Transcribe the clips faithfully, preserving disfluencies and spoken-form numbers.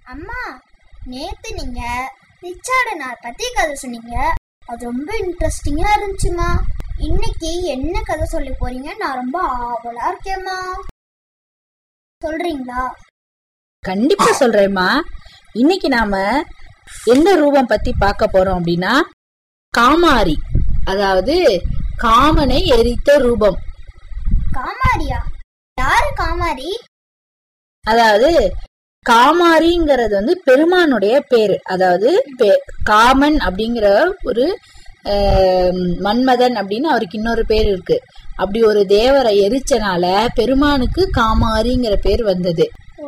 அம்மா, நேத்து நீங்க ரிச்சார்ட் நார் பத்தி கதை சொன்னீங்க. அது ரொம்ப இன்ட்ரெஸ்டிங்கா இருந்துச்சுமா. இன்னைக்கு என்ன கதை சொல்லி போறீங்க? நான் ரொம்ப ஆவலா இருக்கேம்மா. சொல்றீங்களா? கண்டிப்பா சொல்றேம்மா. இன்னைக்கு நாம எந்த ரூபம் பத்தி பார்க்க போறோம் அப்படின்னா, காமாரி, அதாவது காமனை எரித்த ரூபம். காமாரியா? யாரு காமாரி? அதாவது காமாரிங்கிறது வந்து பெருமானுடைய பேரு. அதாவது காமன் அப்படிங்கிற ஒரு மன்மதன் அப்படின்னு அவருக்கு இன்னொரு பேர் இருக்கு. அப்படி ஒரு தேவரை எரிச்சனால பெருமானுக்கு காமாரிங்கிற பேர் வந்தது.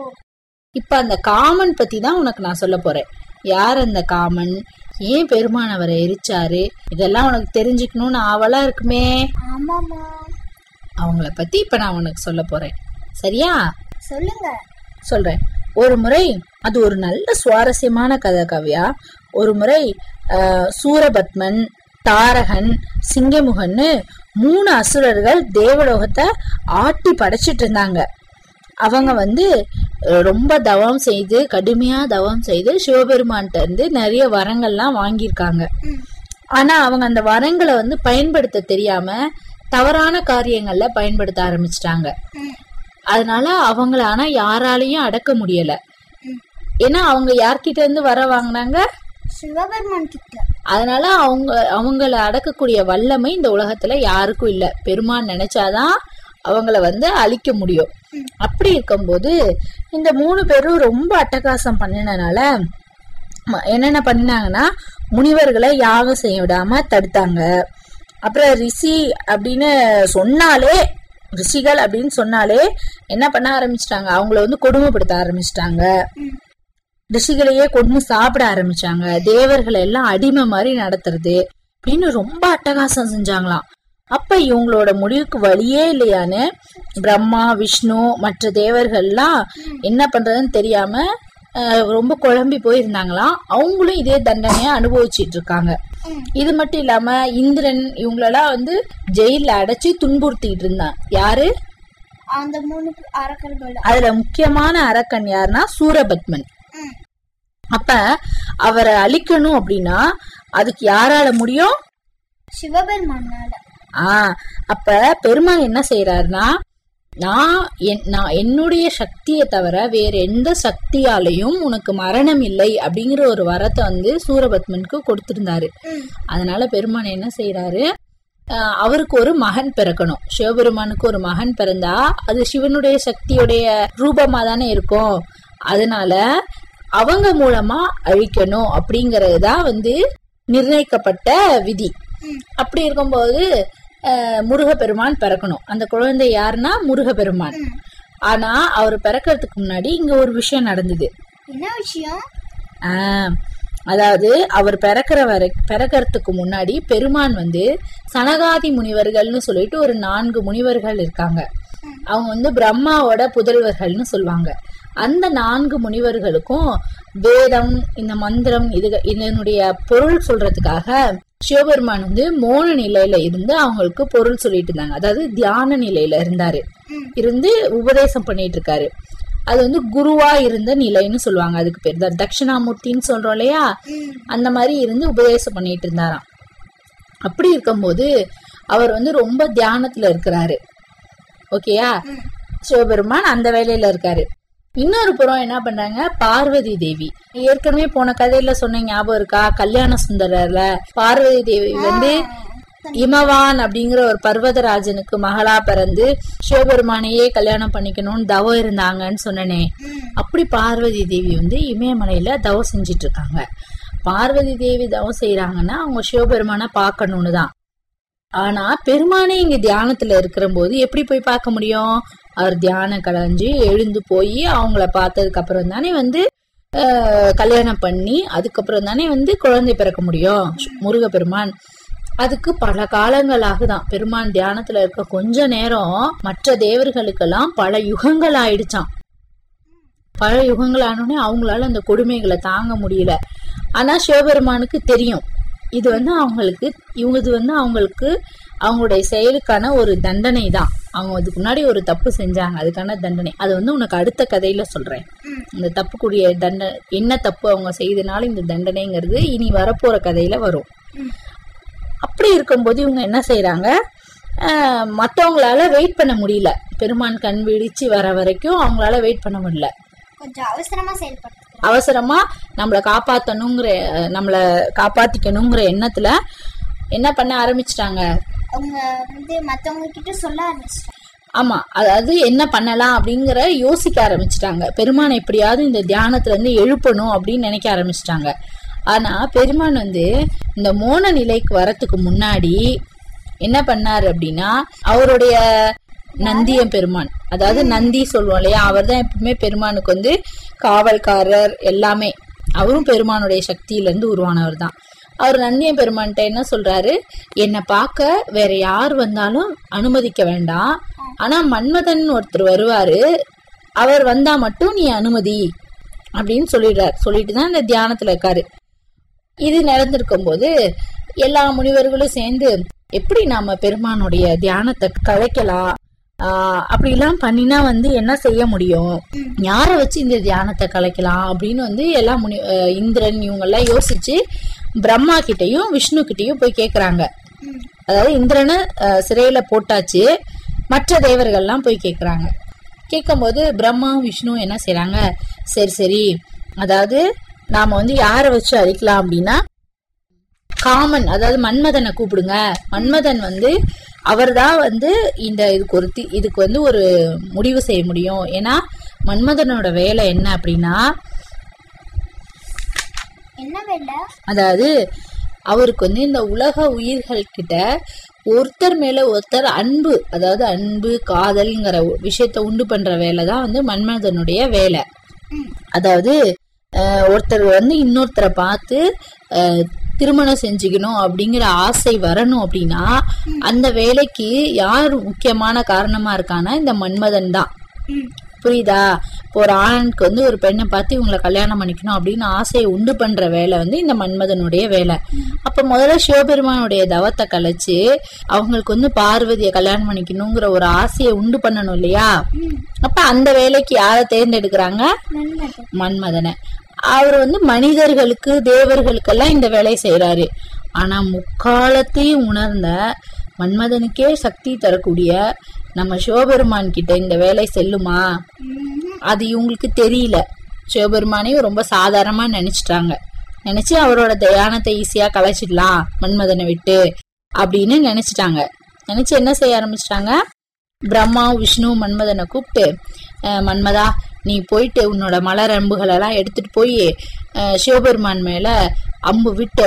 இப்ப அந்த காமன் பத்தி தான் உனக்கு நான் சொல்ல போறேன். யார் அந்த காமன், ஏன் பெருமான் அவரை எரிச்சாரு, இதெல்லாம் உனக்கு தெரிஞ்சுக்கணும்னு ஆவலா இருக்குமே. ஆமாமா. அவங்கள பத்தி இப்ப நான் உனக்கு சொல்ல போறேன். சரியா? சொல்லுங்க. சொல்றேன். ஒரு முறை, அது ஒரு நல்ல சுவாரஸ்யமான கதை காவியா. ஒரு முறை அஹ் சூரபத்மன், தாரகன், சிங்கமுகன்னு மூணு அசுரர்கள் தேவலோகத்தை ஆட்டி படைச்சிட்டு இருந்தாங்க. அவங்க வந்து ரொம்ப தவம் செய்து, கடுமையா தவம் செய்து சிவபெருமான்கிட்ட இருந்து நிறைய வரங்கள்லாம் வாங்கியிருக்காங்க. ஆனா அவங்க அந்த வரங்களை வந்து பயன்படுத்த தெரியாம தவறான காரியங்கள்ல பயன்படுத்த ஆரம்பிச்சிட்டாங்க. அதனால அவங்கள ஆனா யாராலையும் அடக்க முடியல. ஏன்னா அவங்க யார்கிட்ட இருந்து வர வாங்கினாங்க? சிவபெருமான் கிட்ட. அதனால அவங்க அவங்கள அடக்கக்கூடிய வல்லமை இந்த உலகத்துல யாருக்கும் இல்ல. பெருமான் நினைச்சாதான் அவங்கள வந்து அழிக்க முடியும். அப்படி இருக்கும்போது இந்த மூணு பேரும் ரொம்ப அட்டகாசம் பண்ணினால என்னென்ன பண்ணாங்கன்னா, முனிவர்களை யாகம் செய்ய விடாம தடுத்தாங்க. அப்புறம் ரிஷி அப்படின்னு சொன்னாலே, ரிஷிகள் அப்படின்னு சொன்னாலே என்ன பண்ண ஆரம்பிச்சிட்டாங்க, அவங்கள வந்து கொடுமைப்படுத்த ஆரம்பிச்சிட்டாங்க. ரிஷிகளையே கொண்டு சாப்பிட ஆரம்பிச்சாங்க. தேவர்களை எல்லாம் அடிமை மாதிரி நடத்துறது அப்படின்னு ரொம்ப அட்டகாசம் செஞ்சாங்களாம். அப்ப இவங்களோட முடிவுக்கு வழியே இல்லையான்னு பிரம்மா, விஷ்ணு, மற்ற தேவர்கள்லாம் என்ன பண்றதுன்னு தெரியாம ரொம்ப குழம்பி போயிருந்தாங்களாம். அவங்களும் இதே தண்டனைய அனுபவிச்சுட்டு இருக்காங்க. இது மட்டும் இல்லாம இந்திரன் இவங்களெல்லாம் வந்து ஜெயில அடைச்சு துன்புறுத்திட்டு இருந்தான். யாரு? அந்த மூணு அரக்கர்கள். அதுல முக்கியமான அரக்கன் யாருன்னா சூரபத்மன். அப்ப அவரை அழிக்கணும் அப்படின்னா அதுக்கு யாரால முடியும்? சிவபெருமானால. ஆஹ் அப்ப பெருமான் என்ன செய்யறாருன்னா, நான் நான் என்னுடைய சக்தியை தவிர வேற எந்த சக்தியாலையும் உனக்கு மரணம் இல்லை அப்படிங்கிற ஒரு வரத்தை வந்து சூரபத்மனுக்கு கொடுத்திருந்தாரு. அதனால பெருமான் என்ன செய்யறாரு, அவருக்கு ஒரு மகன் பிறக்கணும். சிவபெருமானுக்கு ஒரு மகன் பிறந்தா அது சிவனுடைய சக்தியுடைய ரூபமா தானே இருக்கும். அதனால அவங்க மூலமா அழிக்கணும் அப்படிங்கறதுதான் வந்து நிர்ணயிக்கப்பட்ட விதி. அப்படி இருக்கும்போது முருகப்பெருமான் பிறக்கணும். அந்த குழந்தை யாருன்னா முருகப்பெருமான். ஆனா அவர் பிறக்கிறதுக்கு முன்னாடி இங்க ஒரு விஷயம் நடந்தது. என்ன விஷயம்? ஆஹ் அதாவது அவர் பிறக்கிற வரை பிறக்கிறதுக்கு முன்னாடி பெருமான் வந்து சனகாதி முனிவர்கள்னு சொல்லிட்டு ஒரு நான்கு முனிவர்கள் இருக்காங்க. அவங்க வந்து பிரம்மாவோட புதல்வர்கள்னு சொல்லுவாங்க. அந்த நான்கு முனிவர்களுக்கும் வேதம், இந்த மந்திரம், இது இதனுடைய பொருள் சொல்றதுக்காக சிவபெருமான் வந்து மோன நிலையில இருந்து அவங்களுக்கு பொருள் சொல்லிட்டு இருந்தாங்க. அதாவது தியான நிலையில இருந்தாரு, இருந்து உபதேசம் பண்ணிட்டு இருக்காரு. அது வந்து குருவா இருந்த நிலைன்னு சொல்லுவாங்க. அதுக்கு பேர் தான் தட்சிணாமூர்த்தின்னு சொல்றோம் இல்லையா, அந்த மாதிரி இருந்து உபதேசம் பண்ணிட்டு இருந்தாராம். அப்படி இருக்கும்போது அவர் வந்து ரொம்ப தியானத்துல இருக்கிறாரு. ஓகேயா? சிவபெருமான் அந்த வேலையில இருக்காரு. இன்னொரு புறம் என்ன பண்றாங்க, பார்வதி தேவி. ஏற்கனவே போன கதையில சொன்ன ஞாபகம் இருக்கா? கல்யாண சுந்தரர்ல பார்வதி தேவி வந்து இமவான் அப்படிங்கிற ஒரு பர்வதராஜனுக்கு மகளா பிறந்து சிவபெருமானையே கல்யாணம் பண்ணிக்கணும்னு தவம் இருந்தாங்கன்னு சொன்னனே. அப்படி பார்வதி தேவி வந்து இமயமலையில தவம் செஞ்சிட்டு இருக்காங்க. பார்வதி தேவி தவம் செய்யறாங்கன்னா அவங்க சிவபெருமானை பார்க்கணும்னு தான். ஆனா பெருமானே இங்க தியானத்துல இருக்கிற போது எப்படி போய் பார்க்க முடியும்? அவர் தியானம் கலைஞ்சு எழுந்து போய் அவங்கள பார்த்ததுக்கு அப்புறம் தானே வந்து அஹ் கல்யாணம் பண்ணி அதுக்கப்புறம் தானே வந்து குழந்தை பிறக்க முடியும் முருகப்பெருமான். அதுக்கு பல காலங்கள் ஆகுதான். பெருமான் தியானத்துல இருக்க கொஞ்ச நேரம் மற்ற தேவர்களுக்கெல்லாம் பல யுகங்கள் ஆயிடுச்சான். பல யுகங்கள் ஆனோடனே அவங்களால அந்த கொடுமைகளை தாங்க முடியல. ஆனா சிவபெருமானுக்கு தெரியும் இது வந்து அவங்களுக்கு இவங்க இது வந்து அவங்களுக்கு அவங்களுடைய செயலுக்கான ஒரு தண்டனை தான். அவங்க அதுக்கு முன்னாடி ஒரு தப்பு செஞ்சாங்க, அதுக்கான தண்டனை. அது வந்து உனக்கு அடுத்த கதையில சொல்றேன். இந்த தப்புக்குரிய தண்டனை என்ன தப்பு அவங்க செய்தனால இந்த தண்டனைங்கிறது இனி வரப்போற கதையில வரும். அப்படி இருக்கும்போது இவங்க என்ன செய்யறாங்க, மற்றவங்களால வெயிட் பண்ண முடியல. பெருமான் கண் விழிச்சு வர வரைக்கும் அவங்களால வெயிட் பண்ண முடியல. கொஞ்சம் அவசரமா செயல்படுத்த அவசரமா நம்மளை காப்பாத்தணுங்கிற நம்மளை காப்பாத்திக்கணுங்கிற எண்ணத்துல என்ன பண்ண ஆரம்பிச்சிட்டாங்க, அவங்க வந்து மத்தவங்க கிட்ட சொல்ல ஆரம்பிச்சிட்டாங்க. ஆமா, அதாவது என்ன பண்ணலாம் அப்படிங்கிற யோசிக்க ஆரம்பிச்சிட்டாங்க. பெருமானை எப்படியாவது இந்த தியானத்துல இருந்து எழுப்பணும் அப்படின்னு நினைக்க ஆரம்பிச்சிட்டாங்க. ஆனா பெருமான் வந்து இந்த மோன நிலைக்கு வரத்துக்கு முன்னாடி என்ன பண்ணாரு அப்படின்னா, அவருடைய நந்திய பெருமான், அதாவது நந்தி சொல்லுவோம் இல்லையா, அவர் தான் எப்பவுமே பெருமானுக்கு வந்து காவல்காரர் எல்லாமே. அவரும் பெருமானுடைய சக்தியில இருந்து உருவானவர் தான். அவர் நந்திய பெருமான்கிட்ட என்ன சொல்றாரு, என்னை பார்க்க வேற யார் வந்தாலும் அனுமதிக்க வேண்டாம், ஆனா மன்மதன் ஒருத்தர் வருவாரு, அவர் வந்தா மட்டும் நீ அனுமதி அப்படின்னு சொல்லிடுறாரு. சொல்லிட்டு தான் இந்த தியானத்துல இருக்காரு. இது நடந்திருக்கும் போது எல்லா முனிவர்களும் சேர்ந்து எப்படி நாம பெருமானுடைய தியானத்தை கலைக்கலாம், ஆஹ் அப்படி எல்லாம் பண்ணினா வந்து என்ன செய்ய முடியும், யார வச்சு இந்த தியானத்தை கலைக்கலாம் அப்படின்னு வந்து எல்லா முனி இந்திரன் இவங்க எல்லாம் யோசிச்சு பிரம்மா கிட்டையும் விஷ்ணு கிட்டையும் போய் கேக்குறாங்க. அதாவது இந்திரனை சிறையில போட்டாச்சு, மற்ற தேவர்கள்லாம் போய் கேக்குறாங்க. கேட்கும் போது பிரம்மா விஷ்ணு என்ன செய்யறாங்க, சரி சரி அதாவது நாம வந்து யார வச்சு அழிக்கலாம் அப்படின்னா காமன், அதாவது மன்மதனை கூப்பிடுங்க. மன்மதன் வந்து அவர் தான் வந்து இந்த இதுக்கு ஒரு இதுக்கு வந்து ஒரு முடிவு செய்ய முடியும். ஏன்னா மன்மதனோட வேலை என்ன அப்படின்னா, என்ன வேலை, அதாவது அவருக்கு வந்து இந்த உலக உயிர்கள் கிட்ட ஒருத்தர் மேல ஒருத்தர் அன்பு, அதாவது அன்பு காதல்ங்கிற விஷயத்த உண்டு பண்ற வேலை தான் வந்து மன்மதனுடைய வேலை. அதாவது ஒருத்தர் வந்து இன்னொருத்தரை பார்த்து திருமணம் செஞ்சுக்கணும் அப்படிங்கிற ஆசை வரணும் அப்படின்னா அந்த வேலைக்கு யார் முக்கியமான காரணமா இருக்கானா இந்த மன்மதன் தான். புரியுதா? இப்போ ஒரு ஆணுக்கு வந்து ஒரு பெண்ணை பார்த்து இவங்களை கல்யாணம் பண்ணிக்கணும் அப்படின்னு ஆசையை உண்டு பண்ற வேலை வந்து இந்த மன்மதனுடைய வேலை. அப்ப முதல்ல சிவபெருமானுடைய தவத்தை கலைச்சு அவங்களுக்கு வந்து பார்வதியை கல்யாணம் பண்ணிக்கணுங்கிற ஒரு ஆசையை உண்டு பண்ணணும் இல்லையா? அப்ப அந்த வேலைக்கு யாரை தேர்ந்தெடுக்கிறாங்க? மன்மதனை. அவர் வந்து மனிதர்களுக்கு தேவர்களுக்கெல்லாம் இந்த வேலையை செய்யறாரு. ஆனா முக்காலத்தையும் உணர்ந்த மன்மதனுக்கே சக்தி தரக்கூடிய நம்ம சிவபெருமான் கிட்ட இந்த வேலை செல்லுமா? அது இவங்களுக்கு தெரியல. சிவபெருமானையும் ரொம்ப சாதாரணமா நினைச்சிட்டாங்க. நினைச்சு அவரோட தியானத்தை ஈஸியா கலைச்சிடலாம் மன்மதனை விட்டு அப்படின்னு நினைச்சிட்டாங்க. நினைச்சு என்ன செய்ய ஆரம்பிச்சிட்டாங்க, பிரம்மா விஷ்ணு மன்மதனை கூப்பிட்டு, மன்மதா நீ போயிட்டு உன்னோட மலர் அம்புகள் எல்லாம் எடுத்துட்டு போய் சிவபெருமான் மேல அம்பு விட்டு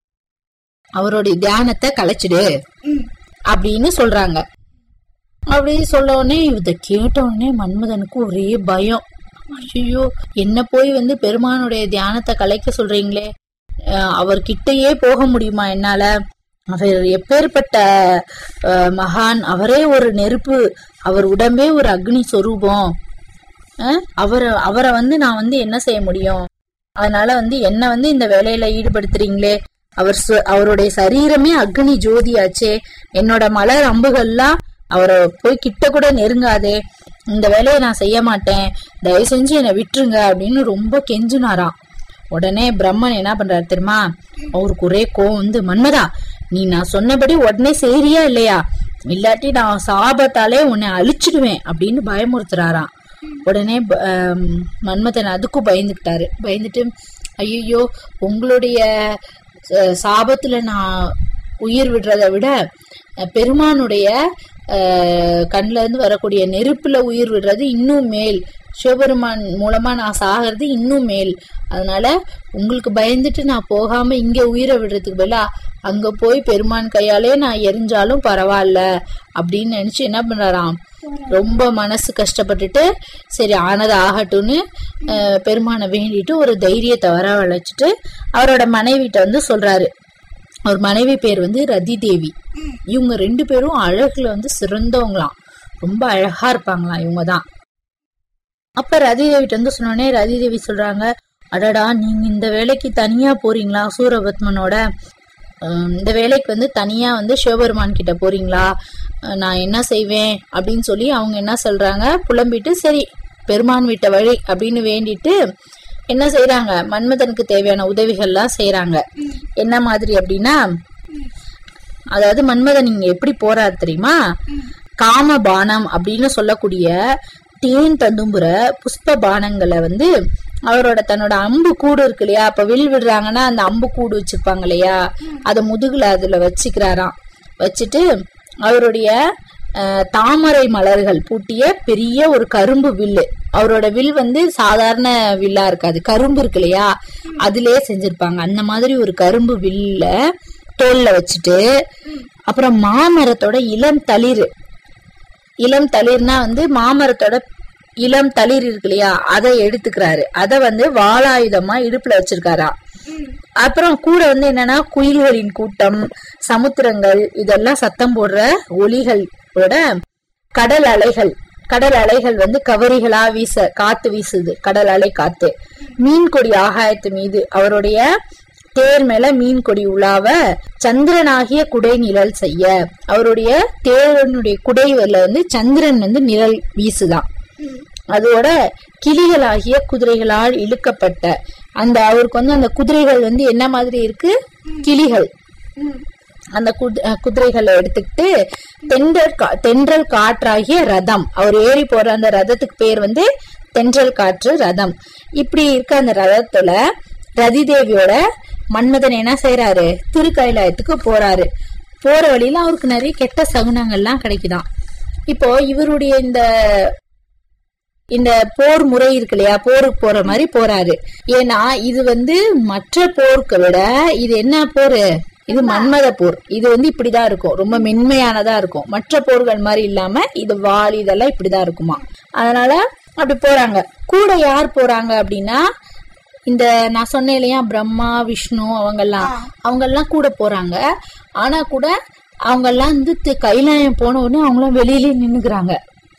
அவருடைய தியானத்தை கலைச்சிடு அப்படின்னு சொல்றாங்க. அப்படி சொல்ல உடனே இதை கேட்ட உடனே மன்மதனுக்கு ஒரே பயம். ஐயோ, என்ன போய் வந்து பெருமானுடைய தியானத்தை கலைக்க சொல்றீங்களே, அவர்கிட்டயே போக முடியுமா என்னால? அவர் எப்பேற்பட்ட மகான், அவரே ஒரு நெருப்பு, அவர் உடம்பே ஒரு அக்னி சொரூபம், அவரை அவரை வந்து நான் வந்து என்ன செய்ய முடியும்? அதனால வந்து என்ன வந்து இந்த வேலையில ஈடுபடுத்துறீங்களே, அவர் அவருடைய சரீரமே அக்னி ஜோதியாச்சே, என்னோட மலர் அம்புகள்லாம் அவரை போய் கிட்ட கூட நெருங்காதே, இந்த வேலையை நான் செய்ய மாட்டேன், தயவு செஞ்சு என்னை விட்டுருங்க அப்படின்னு ரொம்ப கெஞ்சுனாராம். உடனே பிரம்மன் என்ன பண்றாரு தெரியுமா, அவருக்கு ஒரே கோவம் வந்து, மன்மதா நீ நான் சொன்னபடி உடனே செய்றியா இல்லையா, இல்லாட்டி நான் சாபத்தாலே உன்னை அழிச்சிடுவேன் அப்படின்னு பயமுறுத்துறாராம். உடனே மன்மதன் அதுக்கும் பயந்துக்கிட்டாரு. பயந்துட்டு, ஐயோ உங்களுடைய சாபத்துல நான் உயிர் விடுறத விட பெருமானுடைய கண்ல இருந்து வரக்கூடிய நெருப்புல உயிர் விடுறது இன்னும் மேல், சிவபெருமான் மூலமா நான் சாகிறது இன்னும் மேல், அதனால உங்களுக்கு பயந்துட்டு நான் போகாம இங்க உயிரை விடுறதுக்கு பதிலா அங்க போய் பெருமான் கையாலே நான் எரிஞ்சாலும் பரவாயில்ல அப்படின்னு நினைச்சு என்ன பண்றாராம், ரொம்ப மனசு கஷ்டப்பட்டுட்டு சரி ஆனது ஆகட்டும்னு பெருமானை வேண்டிட்டு ஒரு தைரியத்தை வரவழைச்சிட்டு அவரோட மனைவிட்ட வந்து சொல்றாரு. அவர் மனைவி பேர் வந்து ரதி தேவி. இவங்க ரெண்டு பேரும் அழகுல வந்து சிறந்தவங்களாம், ரொம்ப அழகா இருப்பாங்களாம் இவங்க தான். அப்ப ரதி தேவிட்ட வந்து சொன்னோடனே ரதி தேவி சொல்றாங்க, அடடா நீங்க இந்த வேலைக்கு தனியா போறீங்களா சூரபத்மனோட, இந்த வேலைக்கு வந்து தனியா வந்து சிவபெருமான் கிட்ட போறீங்களா, நான் என்ன செய்வேன் அப்படின்னு சொல்லி அவங்க என்ன சொல்றாங்க, புலம்பிட்டு சரி பெருமான் விட்ட வழி அப்படின்னு வேண்டிட்டு என்ன செய்யறாங்க, மன்மதனுக்கு தேவையான உதவிகள்லாம் செய்யறாங்க. என்ன மாதிரி அப்படின்னா, அதாவது மன்மதன் இங்க எப்படி போறாரு தெரியுமா, காமபானம் அப்படின்னு சொல்லக்கூடிய தேன் தந்தும்புற புஷ்ப பானங்களை வந்து அவரோட தன்னோட அம்பு கூடு இருக்கு இல்லையா, அப்ப வில் விடுறாங்கன்னா அந்த அம்பு கூடு வச்சிருப்பாங்க இல்லையா, அத முதுகுல அதுல வச்சுக்கிறாராம். வச்சுட்டு அவருடைய தாமரை மலர்கள் பூட்டிய பெரிய ஒரு கரும்பு வில்லு, அவரோட வில் வந்து சாதாரண வில்லா இருக்காது, கரும்பு இருக்கு இல்லையா அதுலயே செஞ்சிருப்பாங்க. அந்த மாதிரி ஒரு கரும்பு வில்ல தோல்ல வச்சுட்டு, அப்புறம் மாமரத்தோட இளம் தளிர், இளம் தளிர்னா வந்து மாமரத்தோட இளம் தளிர் இருக்கு இல்லையா அதை எடுத்துக்கிறாரு. அத வந்து வாளாயுதமா இடுப்புல வச்சிருக்காரா. அப்புறம் கூட வந்து என்னன்னா குயில்களின் கூட்டம், சமுத்திரங்கள் இதெல்லாம் சத்தம் போடுற ஒலிகளோட கடல் அலைகள், கடல் அலைகள் வந்து கவரிகளா வீச காத்து வீசுது, கடல் அலை காத்து. மீன் கொடி ஆகாயத்து மீது அவருடைய தேர் மேல மீன் கொடி உலாவ சந்திரனாகிய குடை நிழல் செய்ய, அவருடைய தேரனுடைய குடைவர்ல வந்து சந்திரன் வந்து நிழல் வீசுதான். அதோட கிளிகளாகிய குதிரைகளால் இழுக்கப்பட்ட அந்த அவருக்கு வந்து அந்த குதிரைகள் வந்து என்ன மாதிரி இருக்கு, கிளிகள். அந்த குதிரைகளை எடுத்துக்கிட்டு தென்றல் தென்றல் காற்றாகிய ரதம், அவர் ஏறி போற அந்த ரதத்துக்கு பேர் வந்து தென்றல் காற்று ரதம். இப்படி இருக்க அந்த ரதத்துல ரதி தேவியோட மன்மதன் என்ன செய்யறாரு, திருக்கைலாயத்துக்கு போறாரு. போற வழியில அவருக்கு நிறைய கெட்ட சகுனங்கள்லாம் கிடைக்குதாம். இப்போ இவருடைய இந்த இந்த போர் முறை இருக்கு இல்லையா, போருக்கு போற மாதிரி போறாரு. ஏன்னா இது வந்து மற்ற போருக்கு விட இது என்ன போரு, இது மன்மத போர். இது வந்து இப்படிதான் இருக்கும், ரொம்ப மென்மையானதா இருக்கும். மற்ற போர்கள் மாதிரி இல்லாம இது வாள் இதெல்லாம் இப்படிதான் இருக்குமா. அதனால அப்படி போறாங்க. கூட யார் போறாங்க அப்படின்னா, இந்த நான் சொன்னேன் இல்லையா பிரம்மா விஷ்ணு அவங்கெல்லாம் அவங்கெல்லாம் கூட போறாங்க. ஆனா கூட அவங்கெல்லாம் வந்து கைலாயம் போன உடனே அவங்களாம் வெளியிலே நின்னுக்குறாங்க.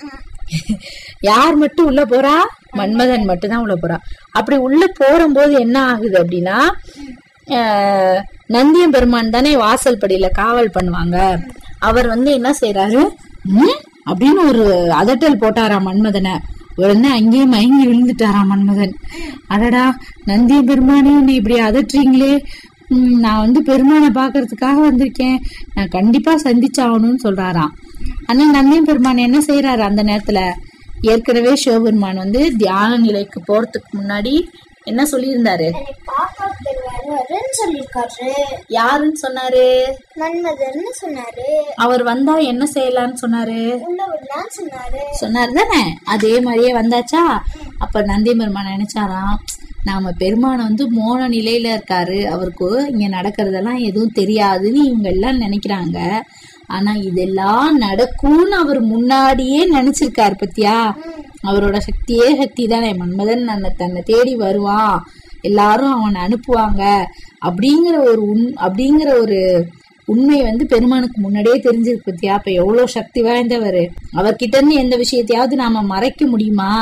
யார் மட்டும் உள்ள போறா, மன்மதன் மட்டும் தான் உள்ள போறா. அப்படி உள்ள போறும்போது என்ன ஆகுது அப்படின்னா, நந்தியம் பெருமான் தானே வாசல் படியில காவல் பண்ணுவாங்க. அவர் வந்து என்ன செய்யறாரு, உம் அப்படின்னு ஒரு அதட்டல் போட்டாரா மன்மதனை. உடனே அங்கேயே மயங்கி விழுந்துட்டாராம் மன்மதன். அடடா நந்திய பெருமானே என்னை இப்படி அதட்டுறீங்களே, உம் நான் வந்து பெருமானை பாக்குறதுக்காக வந்திருக்கேன், நான் கண்டிப்பா சந்திச்சாகணும்னு சொல்றாராம். ஆனா நந்தியம் பெருமான் என்ன செய்யறாரு, அந்த நேரத்துல ஏற்கனவே சிவபெருமான் வந்து தியான நிலைக்கு போறதுக்கு முன்னாடி என்ன சொல்லியிருந்தாரு, யாருன்னு சொன்னாரு, மன்மதன்னு சொன்னாரு. அவர் வந்தா என்ன செய்யலாம்னு சொன்னாரு, சொன்னாரு தானே. அதே மாதிரியே வந்தாச்சா. அப்ப நந்தி பெருமான் நினைச்சாராம், நாம பெருமானை வந்து மோன நிலையில இருக்காரு, அவருக்கு இங்க நடக்கிறதெல்லாம் எதுவும் தெரியாதுன்னு இவங்க எல்லாம் நினைக்கிறாங்க. ஆனா இதெல்லாம் நடக்கும்னு அவர் முன்னாடியே நினைச்சிருக்காரு பத்தியா. அவரோட சக்தியே சக்தி தானே. மன்மதன் தன்னை தேடி வருவான், எல்லாரும் அவனை அனுப்புவாங்க அப்படிங்கிற ஒரு உண் அப்படிங்கிற ஒரு உண்மை வந்து பெருமானுக்கு முன்னாடியே தெரிஞ்சிருக்கு பத்தியா. அப்ப எவ்வளவு சக்தி வாய்ந்தவர். அவர்கிட்ட இருந்து எந்த விஷயத்தையாவது நாம மறைக்க முடியுமா?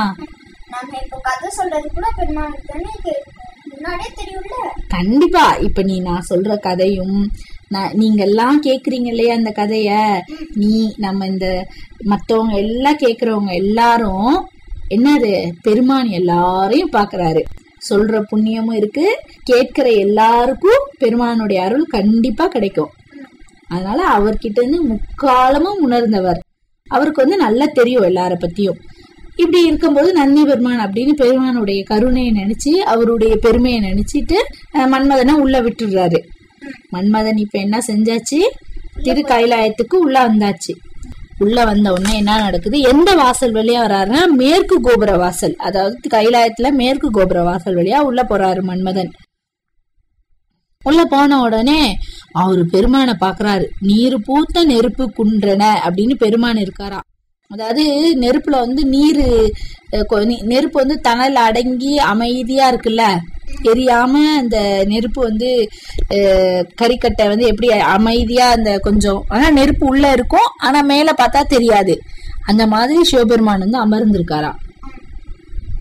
கண்டிப்பா. இப்ப நீ நான் சொல்ற கதையும் நீங்க எல்லாம் கேக்குறீங்க இல்லையா, அந்த கதைய நீ நம்ம இந்த மத்தவங்க எல்லாம் கேக்குறவங்க எல்லாரும் என்னது, பெருமான் எல்லாரையும் பாக்குறாரு. சொல்ற புண்ணியமும் இருக்கு, கேட்கிற எல்லாருக்கும் பெருமானுடைய அருள் கண்டிப்பா கிடைக்கும். அதனால அவர்கிட்ட இருந்து முக்காலமும் உணர்ந்தவர், அவருக்கு வந்து நல்லா தெரியும் எல்லார பத்தியும். இப்படி இருக்கும்போது நந்தி பெருமான் அப்படின்னு பெருமானுடைய கருணையை நினைச்சு அவருடைய பெருமையை நினைச்சிட்டு மன்மதனை உள்ள விட்டுடுறாரு. மன்மதன் இப்ப என்ன செஞ்சாச்சு, திரு கைலாயத்துக்கு உள்ள வந்தாச்சு. உள்ள வந்த உடனே என்ன நடக்குது, எந்த வாசல் வழியா வர்றாருன்னா மேற்கு கோபுர வாசல், அதாவது கைலாயத்துல மேற்கு கோபுர வாசல் வழியா உள்ள போறாரு மன்மதன். உள்ள போன உடனே அவரு பெருமானை பாக்குறாரு. நீர் பூத்த நெருப்பு குன்றன அப்படின்னு பெருமான் இருக்காராம். அதாவது நெருப்புல வந்து நீரு நெருப்பு வந்து தணல் அடங்கி அமைதியா இருக்குல்ல, எரியாம அந்த நெருப்பு வந்து கறிக்கட்டை வந்து எப்படி அமைதியா அந்த கொஞ்சம், ஆனா நெருப்பு உள்ள இருக்கும் ஆனா மேல பார்த்தா தெரியாது. அந்த மாதிரி சிவபெருமான் வந்து அமர்ந்திருக்காராம்.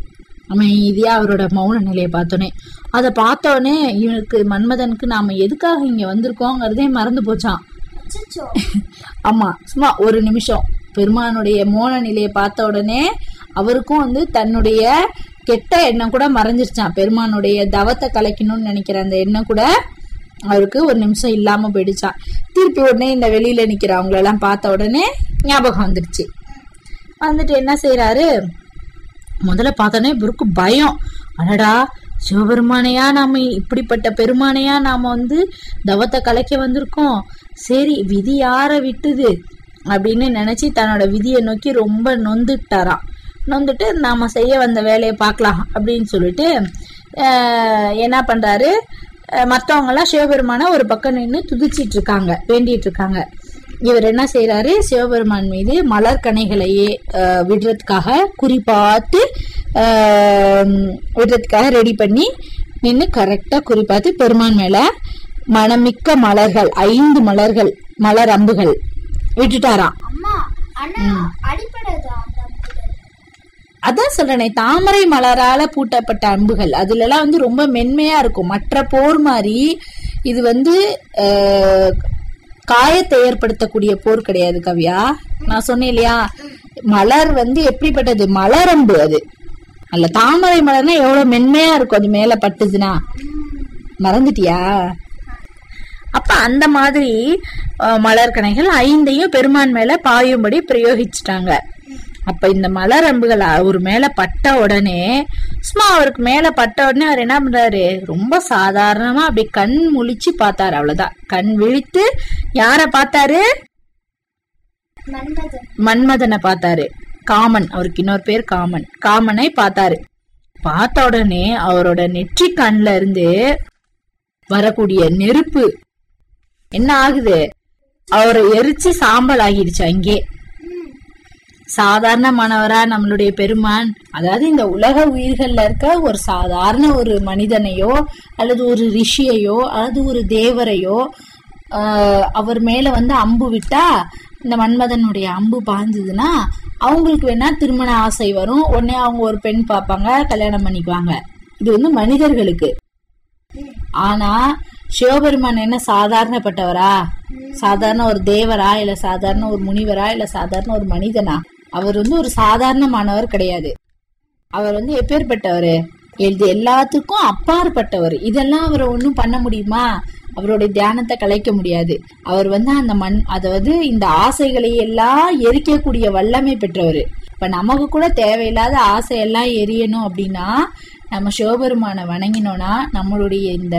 அமைதியா அவரோட மௌன நிலையை பார்த்தோன்னே அதை பார்த்தோடனே இவனுக்கு மன்மதனுக்கு நாம எதுக்காக இங்க வந்திருக்கோங்கிறதே மறந்து போச்சான். ஆமா, சும்மா ஒரு நிமிஷம் பெருமானுடைய மௌன நிலையை பார்த்த உடனே அவருக்கும் வந்து தன்னுடைய கெட்ட எண்ணம் கூட மறைஞ்சிருச்சான். பெருமானுடைய தவத்தை கலைக்கணும்னு நினைக்கிற அந்த எண்ணம் கூட அவருக்கு ஒரு நிமிஷம் இல்லாம போயிடுச்சான். திருப்பி உடனே இந்த வெளியில நிக்கிறவங்கள எல்லாம் பார்த்த உடனே ஞாபகம் வந்துருச்சு. வந்துட்டு என்ன செய்யறாரு, முதல்ல பார்த்தோன்னே இவருக்கு பயம். அடடா, சிவபெருமானையா நாம, இப்படிப்பட்ட பெருமானையா நாம வந்து தவத்தை கலைக்க வந்திருக்கோம், சரி விதி யார விட்டுது அப்படின்னு நினைச்சு தன்னோட விதியை நோக்கி ரொம்ப நொந்துட்டாராம். நொந்துட்டு நாம செய்ய வந்த வேலையை பார்க்கலாம் அப்படின்னு சொல்லிட்டு என்ன பண்றாரு, மற்றவங்க எல்லாம் சிவபெருமான ஒரு பக்கம் நின்று துதிச்சிட்டு இருக்காங்க, வேண்டிட்டு இருக்காங்க. இவர் என்ன செய்யறாரு, சிவபெருமான் மீது மலர் கணைகளையே விடுறதுக்காக குறிப்பாத்து விடுறதுக்காக ரெடி பண்ணி நின்று கரெக்டா குறிப்பாத்து பெருமான் மேல மணமிக்க மலர்கள், ஐந்து மலர்கள், மலர் அம்புகள் விட்டுட்டாராம். அதான் சொல்றேனே, தாமரை மலரால பூட்டப்பட்ட அம்புகள். அதுல எல்லாம் வந்து ரொம்ப மென்மையா இருக்கும். மற்ற போர் மாதிரி இது வந்து காயத்தை ஏற்படுத்தக்கூடிய போர் கிடையாது கவ்யா. நான் சொன்னேன் இல்லையா, மலர் வந்து எப்படிப்பட்டது, மலரம்பு. அது அல்ல, தாமரை மலர்னா எவ்வளவு மென்மையா இருக்கும், அது மேல பட்டுதுன்னா. மறந்துட்டியா? அப்ப அந்த மாதிரி மலர் கணைகள் ஐந்தையும் பெருமான் மேல பாயும்படி பிரயோகிச்சுட்டாங்க. அப்ப இந்த மலர் அம்புகள் அவர் மேல பட்ட உடனே, சும்மா அவருக்கு மேல பட்ட உடனே அவர் என்ன பண்றாரு, ரொம்ப சாதாரணமா அப்படி கண் முழிச்சு பார்த்தாரு. அவ்வளவுதான், கண் விழித்து யார பார்த்தாரு, மன்மதனை பார்த்தாரு. காமன், அவருக்கு இன்னொரு பேர் காமன். காமனை பார்த்தாரு. பார்த்த உடனே அவரோட நெற்றி கண்ல இருந்து வரக்கூடிய நெருப்பு என்ன ஆகுது, அவரை எரிச்சு சாம்பல் ஆகிடுச்சு. அங்கே சாதாரணமானவரா நம்மளுடைய பெருமான், அதாவது இந்த உலக உயிர்கள்ல இருக்க ஒரு சாதாரண ஒரு மனிதனையோ அல்லது ஒரு ரிஷியையோ அல்லது ஒரு தேவரையோ ஆஹ் அவர் மேல வந்து அம்பு விட்டா, இந்த மன்மதனுடைய அம்பு பாய்ஞ்சதுன்னா அவங்களுக்கு வேணா திருமண ஆசை வரும், உடனே அவங்க ஒரு பெண் பார்ப்பாங்க, கல்யாணம் பண்ணிக்குவாங்க. இது வந்து மனிதர்களுக்கு. ஆனா சிவபெருமான் என்ன சாதாரணப்பட்டவரா, சாதாரண ஒரு தேவரா, இல்ல சாதாரண ஒரு முனிவரா, இல்ல சாதாரண ஒரு மனிதனா? அவர் வந்து ஒரு சாதாரணமானவர் கிடையாது. அவர் வந்து எப்பேற்பட்டவர், இது எல்லாத்துக்கும் அப்பாற்பட்டவர். இதெல்லாம் அவரை ஒன்னும் பண்ண முடியுமா? அவருடைய தியானத்தை கலைக்க முடியாது. அவர் வந்து அந்த மண், அதாவது இந்த ஆசைகளை எல்லாம் எரிக்கக்கூடிய வல்லமை பெற்றவர். இப்ப நமக்கு கூட தேவையில்லாத ஆசையெல்லாம் எரியணும் அப்படின்னா நம்ம சிவபெருமான வணங்கினோம்னா நம்மளுடைய இந்த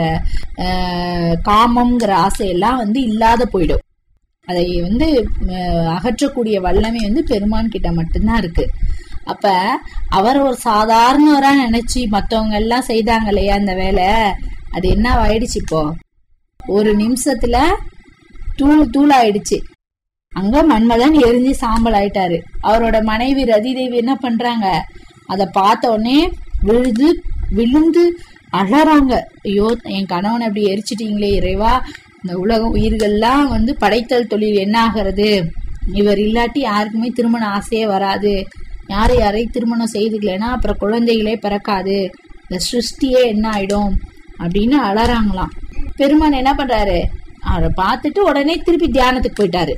அஹ் காமம்ங்கிற ஆசையெல்லாம் வந்து இல்லாத போயிடும். அதை வந்து அகற்றக்கூடிய வல்லமை வந்து பெருமான் கிட்ட மட்டும்தான் இருக்கு. அப்ப அவர் ஒரு சாதாரணவரா நினைச்சு மத்தவங்க எல்லாம் செய்தாங்க இல்லையா அந்த வேலை, அது என்ன ஆயிடுச்சு, இப்போ ஒரு நிமிஷத்துல தூள் தூள் ஆயிடுச்சு. அங்க மன்மதன் எரிஞ்சு சாம்பல் ஆயிட்டாரு. அவரோட மனைவி ரதி தேவி என்ன பண்றாங்க, அத பார்த்த உடனே விழுது விழுந்து அழறாங்க. ஐயோ, என் கணவனை அப்படி எரிச்சிட்டீங்களே இறைவா, இந்த உலக உயிர்கள்லாம் வந்து படைத்தல் தொழில் என்ன ஆகிறது, இவர் இல்லாட்டி யாருக்குமே திருமண ஆசையே வராது, யாரை யாரையும் திருமணம் செய்துக்கலன்னா அப்புறம் குழந்தைகளே பிறக்காது, இந்த சிருஷ்டியே என்ன ஆயிடும் அப்படின்னு அழறாங்களாம். பெருமான் என்ன பண்றாரு, அவரை பார்த்துட்டு உடனே திருப்பி தியானத்துக்கு போயிட்டாரு.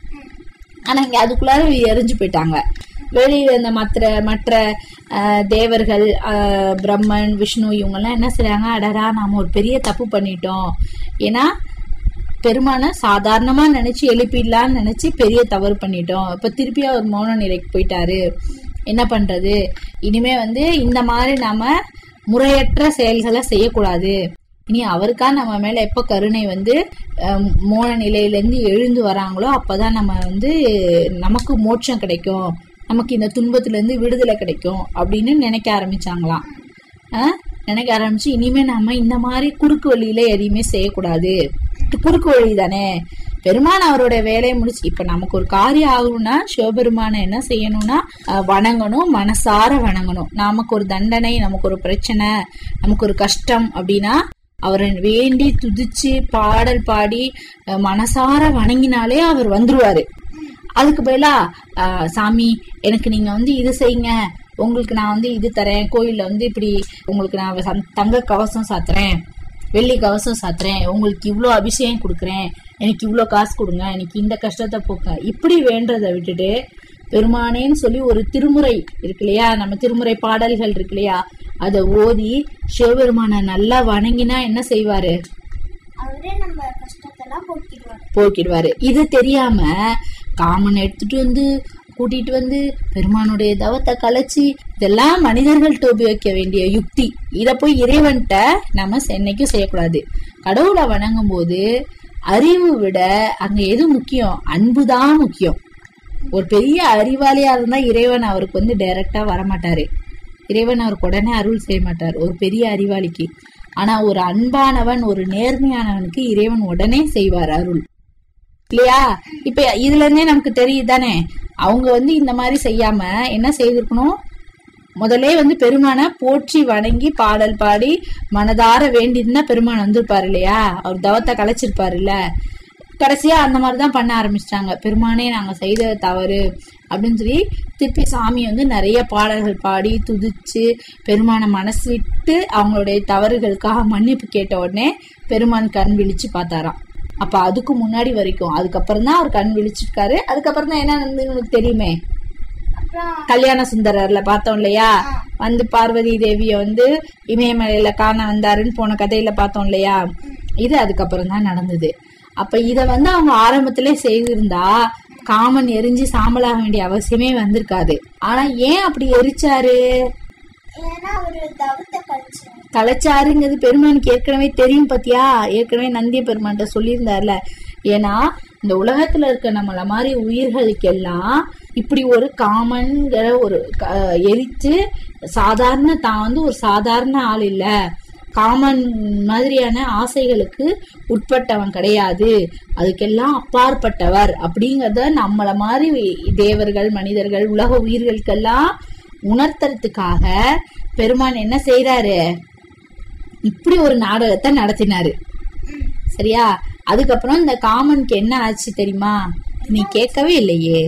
ஆனா இங்க அதுக்குள்ளார எரிஞ்சு போயிட்டாங்க. வெளியில இந்த மற்ற மற்ற தேவர்கள், பிரம்மன், விஷ்ணு இவங்க எல்லாம் என்ன செய்றாங்க, அடரா நாம ஒரு பெரிய தப்பு பண்ணிட்டோம், ஏன்னா பெருமான சாதாரணமா நினைச்சு எழுப்பிடலான்னு நினைச்சு பெரிய தவறு பண்ணிட்டோம், இப்ப திருப்பி அவர் மௌன நிலைக்கு போயிட்டாரு, என்ன பண்றது, இனிமே வந்து இந்த மாதிரி நாம முறையற்ற செயல்களை செய்யக்கூடாது, இனி அவருக்கா நம்ம மேல எப்ப கருணை வந்து மௌன நிலையில இருந்து எழுந்து வராங்களோ அப்பதான் நம்ம வந்து நமக்கு மோட்சம் கிடைக்கும், நமக்கு இந்த துன்பத்துல இருந்து விடுதலை கிடைக்கும் அப்படின்னு நினைக்க ஆரம்பிச்சாங்களாம். ஆஹ் நினைக்க ஆரம்பிச்சு இனிமே நம்ம இந்த மாதிரி குறுக்கு வழியில எதையுமே செய்யக்கூடாது, குறுக்கு வழி தானே, பெருமான் அவரோட வேலையை முடிச்சு இப்ப நமக்கு ஒரு காரியம் ஆகணும்னா சிவபெருமான என்ன செய்யணும்னா வணங்கணும், மனசார வணங்கணும். நமக்கு ஒரு தண்டனை, நமக்கு ஒரு பிரச்சனை, நமக்கு ஒரு கஷ்டம் அப்படின்னா அவரை வேண்டி துதிச்சு பாடல் பாடி மனசார வணங்கினாலே அவர் வந்துருவாரு. அதுக்கு பதிலா சாமி எனக்கு நீங்க வந்து இது செய்யுங்க, உங்களுக்கு நான் வந்து இது தரேன், கோயில்ல வந்து இப்படி உங்களுக்கு நான் தங்க கவசம் சாத்துறேன், வெள்ளி கவசம் சாத்துறேன், உங்களுக்கு இவ்வளோ அபிஷேகம் கொடுக்குறேன், எனக்கு இவ்வளோ காசு கொடுங்க, எனக்கு இந்த கஷ்டத்தை போக்க, இப்படி வேண்டதை விட்டுட்டு பெருமானேன்னு சொல்லி ஒரு திருமுறை இருக்கு இல்லையா, நம்ம திருமுறை பாடல்கள் இருக்கு இல்லையா, அதை ஓதி சிவபெருமான நல்லா வணங்கினா என்ன செய்வாரு, போக்கிடுவாரு. இது தெரியாம காமன் எடுத்துட்டு வந்து கூட்டிட்டு வந்து பெருமானுடைய தவத்தை கலைச்சி, இதெல்லாம் மனிதர்கள்ட்ட உபயோகிக்க வேண்டிய யுக்தி. இத போய் இறைவன்கிட்ட நம்ம என்னைக்கும் செய்யக்கூடாது. கடவுளை வணங்கும் போது அறிவு விட அங்க எது முக்கியம், அன்புதான் முக்கியம். ஒரு பெரிய அறிவாளியா இருந்தா இறைவன் அவருக்கு வந்து டைரக்டா வரமாட்டாரு, இறைவன் அவருக்கு உடனே அருள் செய்ய மாட்டார் ஒரு பெரிய அறிவாளிக்கு. ஆனா ஒரு அன்பானவன், ஒரு நேர்மையானவனுக்கு இறைவன் உடனே செய்வார் அருள் இல்லையா. இப்ப இதுல இருந்தே நமக்கு தெரியுதானே, அவங்க வந்து இந்த மாதிரி செய்யாம என்ன செய்திருக்கணும், முதலே வந்து பெருமானை போற்றி வணங்கி பாடல் பாடி மனதார வேண்டியிருந்தா பெருமான் வந்திருப்பாரு இல்லையா, அவர் தவத்தை கலைச்சிருப்பாரு இல்ல. கடைசியா அந்த மாதிரிதான் பண்ண ஆரம்பிச்சிட்டாங்க. பெருமானே நாங்க செய்த தவறு அப்படின்னு சொல்லி திருப்பி சாமி வந்து நிறைய பாடல்கள் பாடி துதிச்சு பெருமானை மனசு விட்டு அவங்களுடைய தவறுகளுக்காக மன்னிப்பு கேட்ட உடனே பெருமான் கண் விழிச்சு பார்த்தாராம். அப்ப அதுக்கு முன்னாடி வரைக்கும், அதுக்கப்புறம் தான் அவர் கண் விழிச்சிருக்காரு. அதுக்கப்புறம் தான் என்ன நடந்ததுன்னு தெரியுமே, கல்யாண சுந்தரர்ல பார்த்தோம் இல்லையா, வந்து பார்வதி தேவிய வந்து இமயமலையில காண வந்தாருன்னு போன கதையில பார்த்தோம் இல்லையா, இது அதுக்கப்புறம் தான் நடந்தது. அப்ப இத வந்து அவங்க ஆரம்பத்திலே செய்திருந்தா காமன் எரிஞ்சு சாம்பலாக வேண்டிய அவசியமே வந்திருக்காது. ஆனா ஏன் அப்படி எரிச்சாரு, கலைச்சாருங்கிறது பெருமானுக்கு ஏற்கனவே தெரியும் பாத்தியா, ஏற்கனவே நந்திய பெருமான்கிட்ட சொல்லியிருந்தார்ல. ஏன்னா இந்த உலகத்துல இருக்க நம்மள மாதிரி உயிர்களுக்கெல்லாம் இப்படி ஒரு காமன்கிற ஒரு எரிச்சு சாதாரண தான் வந்து ஒரு சாதாரண ஆள் இல்ல, காமன் மாதிரியான ஆசைகளுக்கு உட்பட்டவன் கிடையாது, அதுக்கெல்லாம் அப்பாற்பட்டவர் அப்படிங்கறத நம்மள மாதிரி தேவர்கள் மனிதர்கள் உலக உயிர்களுக்கெல்லாம் உணர்த்துறதுக்காக பெருமான் என்ன செய்யறாரு, இப்படி ஒரு நாடகத்தை நடத்தினாரு. சரியா, அதுக்கப்புறம் இந்த காமனுக்கு என்ன ஆச்சு தெரியுமா, நீ கேட்கவே இல்லையே.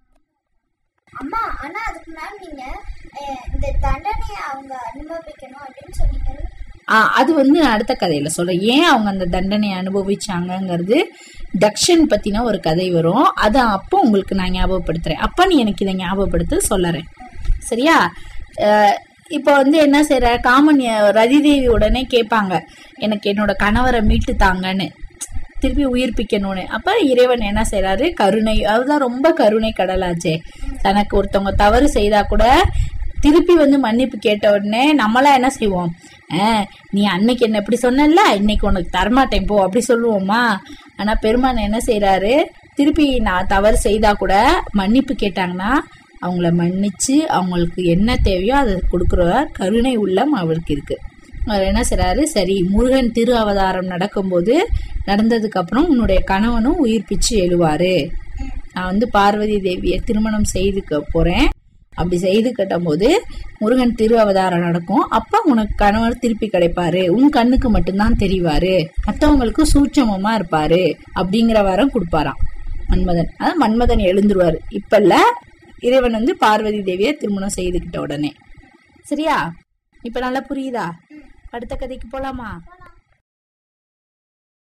அம்மா ஆனா அதுக்கு மேல நீங்க இந்த தண்டனையை அவங்க அனுபவிக்கணும் அப்படின்னு சொல்லிட்டு ஆஹ் அது வந்து அடுத்த கதையில சொல்றேன், ஏன் அவங்க அந்த தண்டனையை அனுபவிச்சாங்கிறது. தக்ஷன் பத்தின ஒரு கதை வரும், அது அப்போ உங்களுக்கு நான் ஞாபகப்படுத்துறேன். அப்ப நீ எனக்கு இதை ஞாபகப்படுத்து சொல்லறேன். சரியா, இப்போ வந்து என்ன செய்யற, காமன் ரதி தேவி உடனே கேட்பாங்க எனக்கு என்னோட கணவரை மீட்டு தாங்கன்னு, திருப்பி உயிர்ப்பிக்கணும்னு. அப்ப இறைவன் என்ன செய்யறாரு, கருணை, அதுதான் ரொம்ப கருணை கடலாச்சே. தனக்கு ஒருத்தவங்க தவறு செய்தா கூட திருப்பி வந்து மன்னிப்பு கேட்ட உடனே நம்மளா என்ன செய்வோம், ஆஹ் நீ அன்னைக்கு என்ன இப்படி சொன்னல, இன்னைக்கு உனக்கு தரமாட்டேன் போ அப்படி சொல்லுவோமா. ஆனா பெருமான் என்ன செய்யறாரு, திருப்பி நான் தவறு செய்தா கூட மன்னிப்பு கேட்டாங்கன்னா அவங்கள மன்னிச்சு அவங்களுக்கு என்ன தேவையோ அதை கொடுக்குற கருணை உள்ளம் அவருக்கு இருக்கு. அவர் என்ன செய்யறாரு, சரி முருகன் திரு அவதாரம் நடக்கும்போது நடந்ததுக்கு அப்புறம் உன்னுடைய கணவனும் உயிர்ப்பிச்சு எழுவாரு, நான் வந்து பார்வதி தேவியை திருமணம் செய்துக்க போறேன், அப்படி செய்து கட்டும் போது முருகன் திரு அவதாரம் நடக்கும், அப்ப உனக்கு கணவர் திருப்பி கிடைப்பாரு, உன் கண்ணுக்கு மட்டும்தான் தெரிவாரு, மற்றவங்களுக்கு சூட்சமமா இருப்பாரு அப்படிங்கிற வாரம் கொடுப்பாராம் மன்மதன். அதான் மன்மதன் எழுந்துருவாரு. இப்ப இல்ல, இறைவன் வந்து பார்வதி தேவியை திருமணம் செய்துக்கிட்ட உடனே. சரியா, இப்ப நல்லா புரியுதா? அடுத்த கதைக்கு போலாமா?